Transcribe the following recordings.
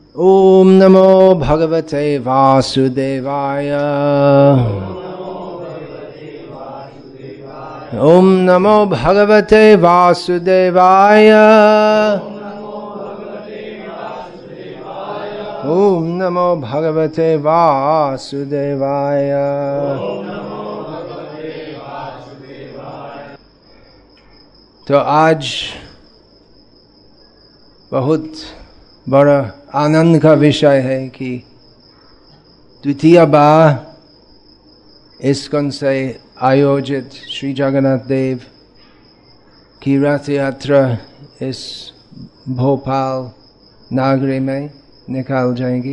ओम नमो भगवते वासुदेवाय। ओम नमो भगवते वासुदेवाय। ओम नमो भगवते वासुदेवाय। तो आज बहुत बड़ा आनंद का विषय है कि द्वितीय बार इस्कॉन से आयोजित श्री जगन्नाथ देव की रथ यात्रा इस भोपाल नगरी में निकाल जाएंगी।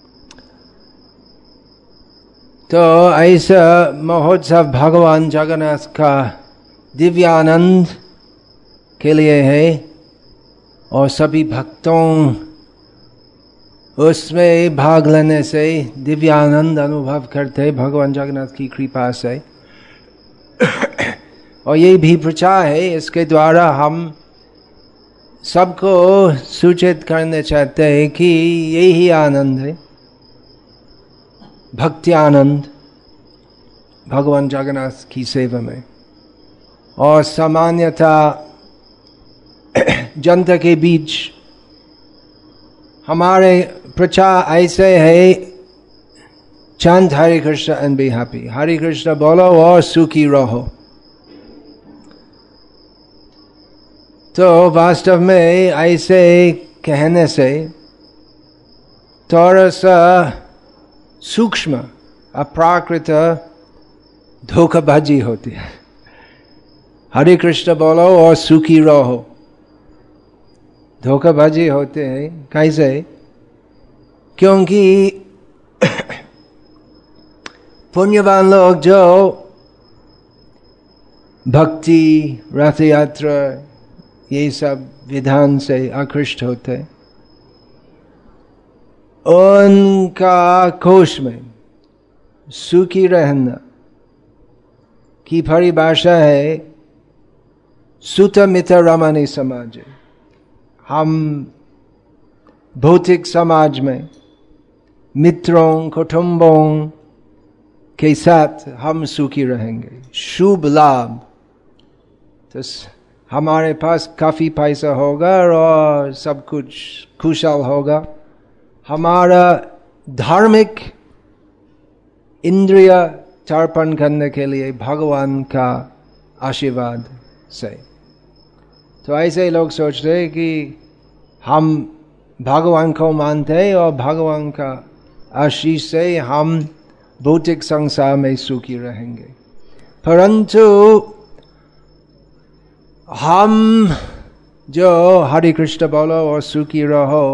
तो ऐसा महोत्सव भगवान जगन्नाथ का दिव्यानंद के लिए है और सभी भक्तों उसमें भाग लेने से दिव्यानंद अनुभव करते भगवान जगन्नाथ की कृपा से। और ये भी प्रचार है, इसके द्वारा हम सबको सूचित करने चाहते हैं कि यही आनंद है, भक्ति आनंद भगवान जगन्नाथ की सेवा में। और सामान्यतः जनता के बीच हमारे प्रचार ऐसे है, chant Hare Krishna and be happy, Hare Krishna बोलो और सुखी रहो। तो वास्तव में ऐसे कहने से थोड़ा सा सूक्ष्म अप्राकृत धोखाबाजी होती है। हरे कृष्ण बोलो और सुखी रहो, धोखाबाजी होते हैं। कैसे? क्योंकि पुण्यवान लोग जो भक्ति रथ यात्रा ये सब विधान से आकृष्ट होते, उनका कोश में सुखी रहना की परिभाषा है सुत मित्र रमणी समाज। हम भौतिक समाज में मित्रों कुटुंबों के साथ हम सुखी रहेंगे, शुभ लाभ। तो हमारे पास काफी पैसा होगा और सब कुछ खुशहाल होगा। हमारा धार्मिक इंद्रिय तर्पण करने के लिए भगवान का आशीर्वाद से। तो ऐसे लोग सोचते हैं कि हम भगवान को मानते हैं और भगवान का आशीष से हम भौतिक संसार में सुखी रहेंगे। परंतु हम जो हरे कृष्ण बोलो और सुखी रहो,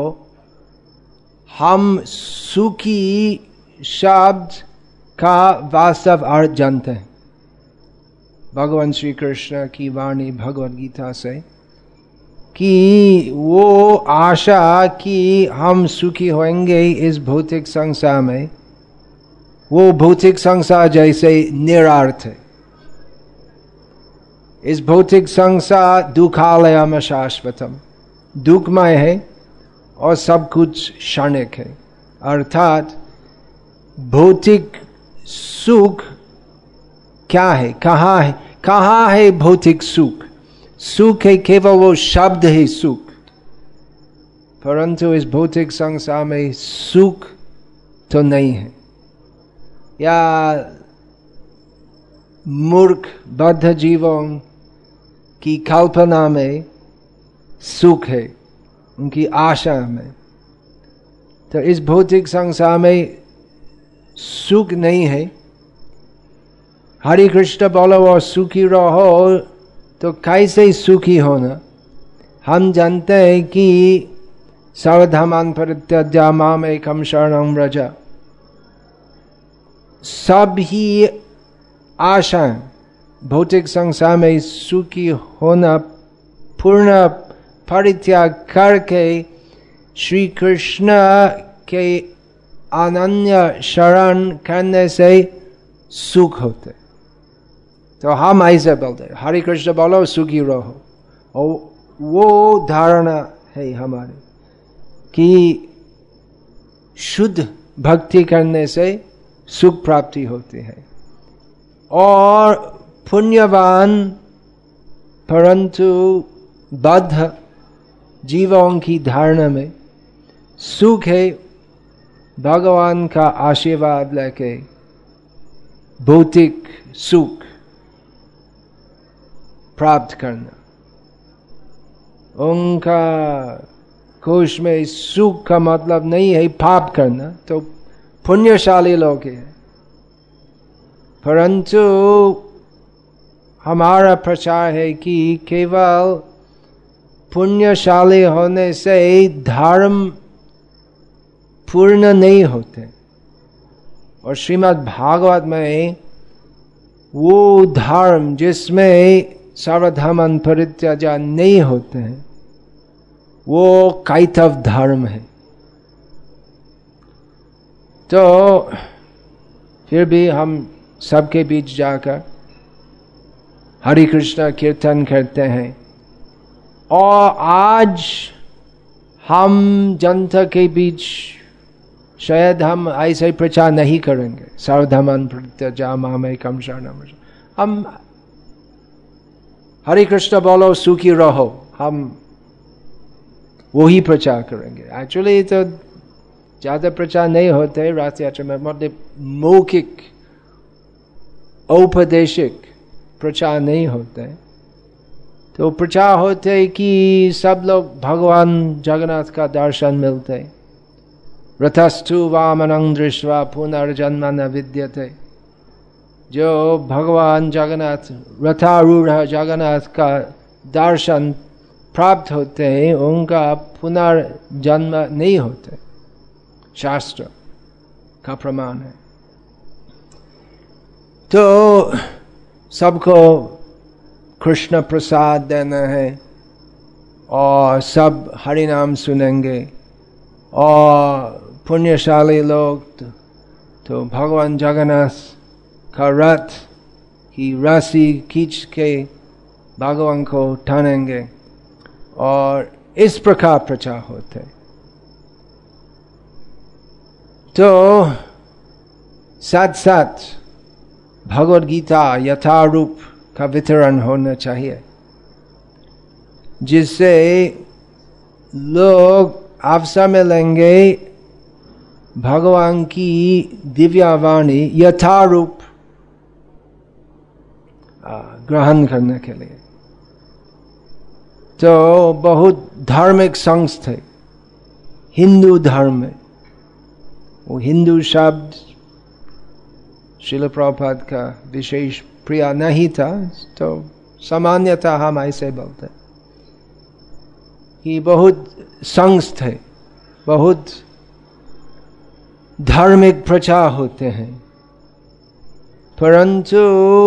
हम सुखी शब्द का वास्तव अर्थ जानते हैं भगवान श्री कृष्ण की वाणी भगवद गीता से, कि वो आशा कि हम सुखी होंगे इस भौतिक संसार में, वो भौतिक संसार जैसे निरार्थ है। इस भौतिक संसार दुखालयम शाश्वतम, दुखमय है और सब कुछ क्षणिक है। अर्थात भौतिक सुख क्या है, कहाँ है भौतिक सुख? सुख है केवल वो शब्द है सुख, परंतु इस भौतिक संसार में सुख तो नहीं है। या मूर्ख बद्ध जीवों की कल्पना में सुख है, उनकी आशा में। तो इस भौतिक संसार में सुख नहीं है। हरे कृष्ण बोलो और सुखी रहो, तो कैसे सुखी होना? हम जानते हैं कि सर्वधर्मान् परित्यज्य माम एकम शरणं व्रज। सब ही आशाएं भौतिक संसार में सुखी होना पूर्ण परित्याग करके श्री कृष्ण के अनन्य शरण करने से सुख होते। तो हम ऐसे बोलते हरे कृष्ण बोलो सुखी रहो, और वो धारणा है हमारी कि शुद्ध भक्ति करने से सुख प्राप्ति होती है। और पुण्यवान परंतु बद्ध जीवों की धारणा में सुख है भगवान का आशीर्वाद लेके भौतिक सुख प्राप्त करना। उनका कोश में सुख का मतलब नहीं है पाप करना, तो पुण्यशाली लोग हैं। परंतु हमारा प्रचार है कि केवल पुण्यशाली होने से धर्म पूर्ण नहीं होते। और श्रीमद् भागवत में वो धर्म जिसमें सर्वधर्मं परित्यज्य नहीं होते हैं, वो कैतव धर्म है। तो फिर भी हम सबके बीच जाकर हरे कृष्ण कीर्तन करते हैं। और आज हम जनता के बीच शायद हम ऐसे प्रचार नहीं करेंगे, सर्वधर्मं परित्यज्य मामेकं शरणं व्रज। हम हरे कृष्ण बोलो सुखी रहो, हम वही प्रचार करेंगे। एक्चुअली तो ज्यादा प्रचार नहीं होते रात यात्रा में, मतलब मौखिक औपदेशिक प्रचार नहीं होते। तो प्रचार होते कि सब लोग भगवान जगन्नाथ का दर्शन मिलते। रथस्थु वामनं दृष्ट्वा पुनर्जन्म न विद्यते। जो भगवान जगन्नाथ रथारूढ़ जगन्नाथ का दर्शन प्राप्त होते हैं, उनका पुनर्जन्म नहीं होते, शास्त्र का प्रमाण है। तो सबको कृष्ण प्रसाद देना है और सब हरि नाम सुनेंगे। और पुण्यशाली लोग तो भगवान जगन्नाथ का रथ की रस्सी खींच के भगवान को टानेंगे। और इस प्रकार प्रचार होते। तो साथ साथ भगवद गीता यथारूप का वितरण होना चाहिए, जिससे लोग अवसर मिलेंगे भगवान की दिव्यवाणी यथारूप ग्रहण करने के लिए। तो बहुत धार्मिक संस्था हिंदू धर्म में, वो हिंदू शब्द श्रील प्रभुपाद का विशेष प्रिय नहीं था, तो सामान्यतः हम ऐसे बोलते कि बहुत संस्था बहुत धार्मिक प्रचार होते हैं। परंतु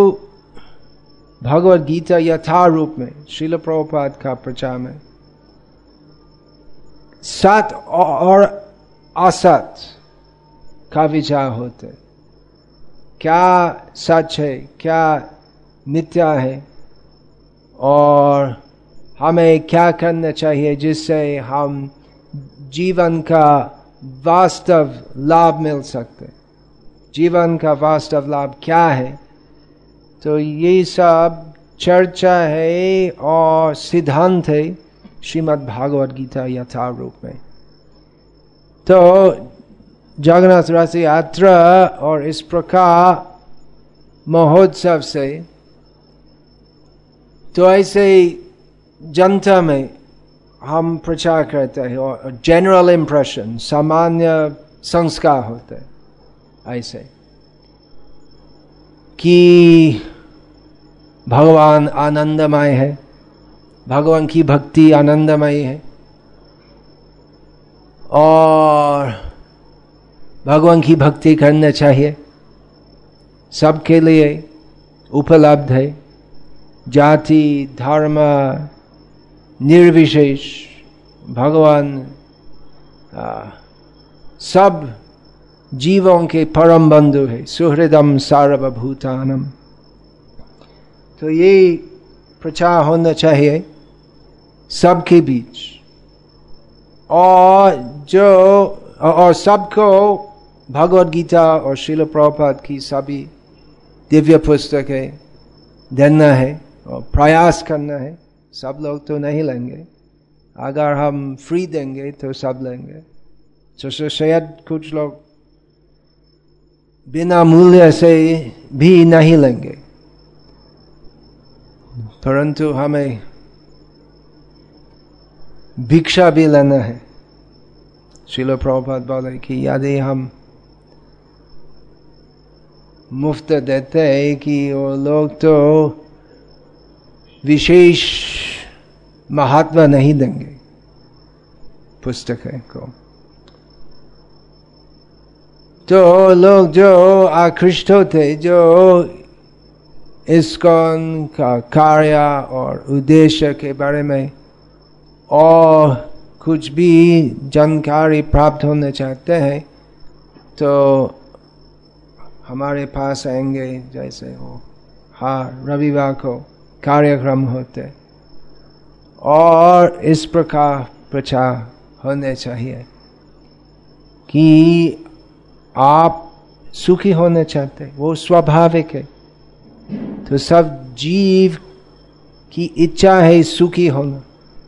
भगवद गीता यथारूप में श्रील प्रभुपाद का प्रचार में सत और असत का विचार होते। क्या सच है, क्या मिथ्या है, और हमें क्या करना चाहिए जिससे हम जीवन का वास्तव लाभ मिल सकते। जीवन का वास्तव लाभ क्या है, तो ये सब चर्चा है और सिद्धांत है श्रीमद् भागवत गीता यथारूप में। तो जगन्नाथ रथ यात्रा और इस प्रकार महोत्सव से तो ऐसे जनता में हम प्रचार करते हैं और जनरल इम्प्रेशन सामान्य संस्कार होते हैं ऐसे कि भगवान आनंदमय है, भगवान की भक्ति आनंदमय है और भगवान की भक्ति करना चाहिए, सबके लिए उपलब्ध है, जाति धर्म निर्विशेष भगवान सब जीवों के परम बंधु है, सुहृदम सार्वभूतानम। तो ये प्रचार होना चाहिए सबके बीच। और जो और सबको भगवद गीता और श्रील प्रभुपाद की सभी दिव्य पुस्तकें देना है और प्रयास करना है। सब लोग तो नहीं लेंगे, अगर हम फ्री देंगे तो सब लेंगे। तो शायद कुछ लोग बिना मूल्य से भी नहीं लेंगे, परंतु हमें भिक्षा भी लेना है। श्रील प्रभुपाद बोले कि यदि हम मुफ्त देते हैं कि वो लोग तो विशेष महत्व नहीं देंगे पुस्तक को। तो लोग जो आकृष्ट होते, जो इस्कॉन का कार्य और उद्देश्य के बारे में और कुछ भी जानकारी प्राप्त होना चाहते हैं, तो हमारे पास आएंगे। जैसे वो हर रविवार को कार्यक्रम होते, और इस प्रकार प्रचार होने चाहिए कि आप सुखी होना चाहते, वो स्वाभाविक है। तो सब जीव की इच्छा है सुखी होना,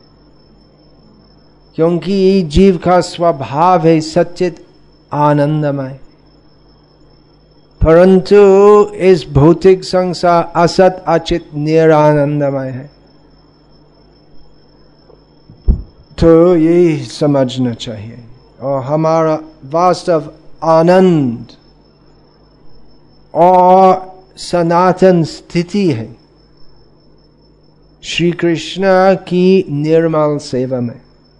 क्योंकि जीव का स्वभाव है सच्चित आनंदमय। परंतु इस भौतिक संसार असत अचित निरानंदमय है। तो ये समझना चाहिए। और हमारा वास्तव आनंद और सनातन स्थिति है श्री कृष्ण की निर्मल सेवा में।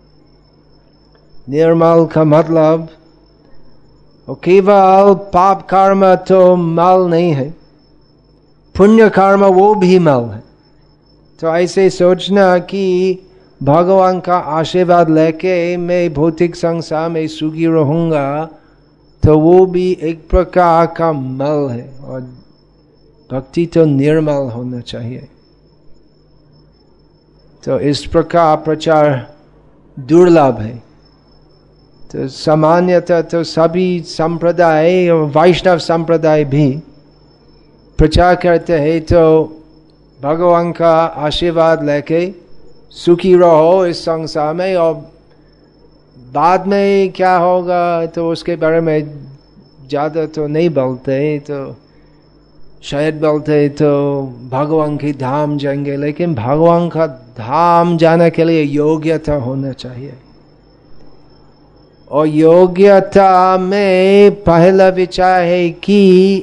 निर्मल का मतलब केवल पाप कर्म तो मल नहीं है, पुण्य कर्म वो भी मल है। तो ऐसे सोचना कि भगवान का आशीर्वाद लेके मैं भौतिक संसार में सुखी रहूंगा, तो वो भी एक प्रकार का मल है। और भक्ति तो निर्मल होना चाहिए। तो इस प्रकार प्रचार दुर्लभ है। तो सामान्यतः तो सभी संप्रदाय और वैष्णव संप्रदाय भी प्रचार करते हैं, तो भगवान का आशीर्वाद लेके सुखी रहो इस संसार में, और बाद में क्या होगा तो उसके बारे में ज़्यादा तो नहीं बोलते। तो शायद बोलते तो भगवान की धाम जाएंगे, लेकिन भगवान का धाम जाने के लिए योग्यता होना चाहिए। और योग्यता में पहला विचार है कि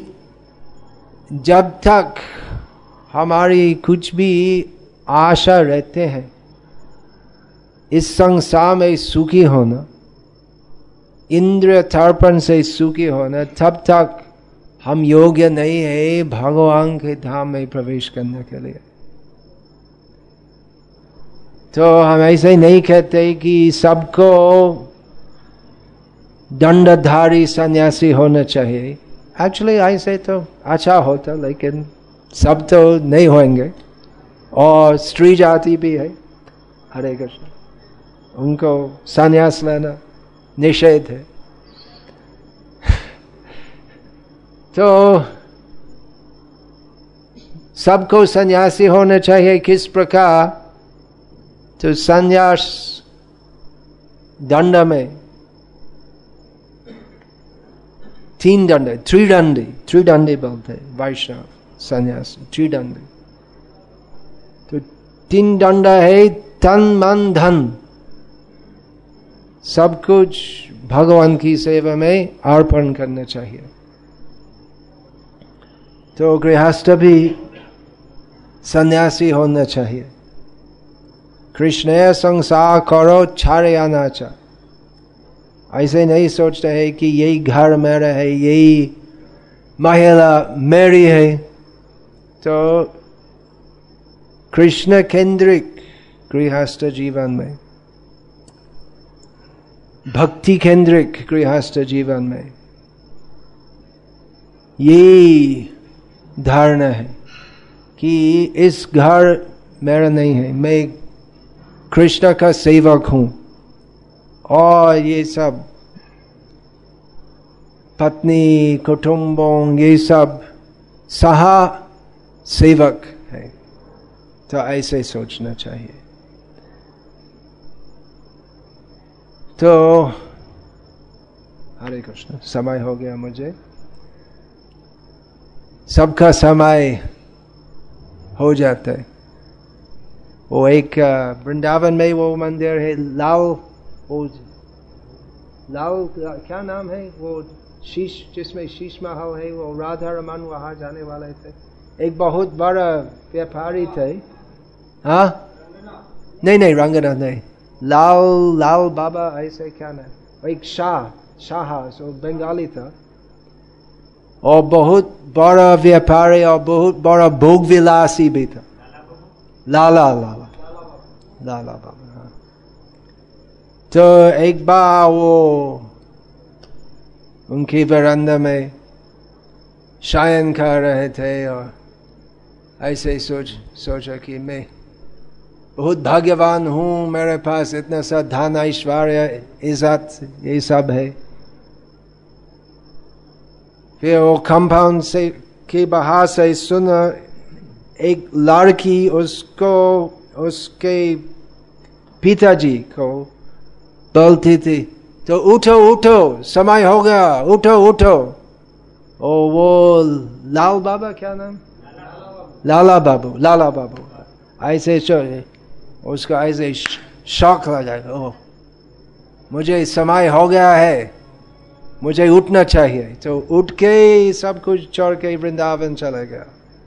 जब तक हमारी कुछ भी आशा रहते हैं इस संसार में सुखी होना, इंद्रिय तर्पण से सुखी होना, तब तक हम योग्य नहीं है भगवान के धाम में प्रवेश करने के लिए। तो हम ऐसे नहीं कहते कि सबको दंडधारी सन्यासी होना चाहिए। एक्चुअली ऐसे तो अच्छा होता, लेकिन सब तो नहीं होंगे। और स्त्री जाति भी है, हरे कृष्ण, उनको सन्यास लेना निषेध है। तो सबको सन्यासी होना चाहिए। किस प्रकार? तो सन्यास दंड में तीन दंड, त्रिदंडी बोलते वैष्णव सन्यासी, त्रिदंडी। तो तीन दंड है तन मन धन, सब कुछ भगवान की सेवा में अर्पण करना चाहिए। तो गृहस्थ भी सन्यासी होना चाहिए। कृष्ण संसार करो छाड़े अनाचा, ऐसे नहीं सोचते है कि यही घर मेरा है, यही महिला मेरी है। तो कृष्ण केंद्रिक गृहस्थ जीवन में, भक्ति केंद्रिक गृहस्थ जीवन में ये धारणा है कि इस घर मेरा नहीं है, मैं कृष्ण का सेवक हूं, और ये सब पत्नी, कुटुंबों, ये सब सहा सेवक है। तो ऐसे सोचना चाहिए। तो हरे कृष्ण, समय हो गया मुझे। सबका समय हो जाता है। वो एक वृंदावन में वो मंदिर है लाल क्या नाम है वो, शीश, जिसमें शीश महल है, वो राधा रमन वहां जाने वाले थे। एक बहुत बड़ा व्यापारी थे। हाँ, नहीं रंगनाथ नहीं, लाल बाबा ऐसे क्या नाम, एक शाह वो बंगाली था, और बहुत बड़ा व्यापारी और बहुत बड़ा भोग विलासी भी था। लाला बाबा। तो एक बार वो उनकी वरांदा में शयन कर रहे थे और ऐसे सोचा कि मैं बहुत भाग्यवान हूँ, मेरे पास इतना सा धन, ऐश्वर्य, इज्जत, ये सब है। फिर वो कंपाउंड से के बाहर से सुना एक लड़की उसको, उसके पिताजी को बोलती थी, तो उठो समय हो गया, उठो। और वो लाल बाबा, क्या नाम, लाला बाबू ऐसे उसका ऐसे शौक लगा, ओ मुझे समय हो गया है, मुझे उठना चाहिए। तो उठ के सब कुछ छोड़ के वृंदावन चला गया।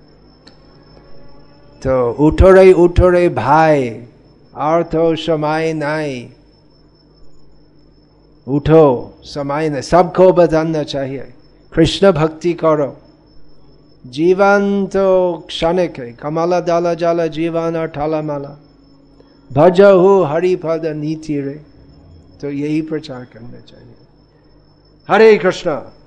तो उठो रे भाई, और तो समय नहीं, उठो, समय नहीं, सबको बताना चाहिए, कृष्ण भक्ति करो। जीवन तो क्षणिक है, कमला दाला जाला जीवन और ठाला माला, भजहु हरि पद नीति रे। तो यही प्रचार करना चाहिए। हरे कृष्णा।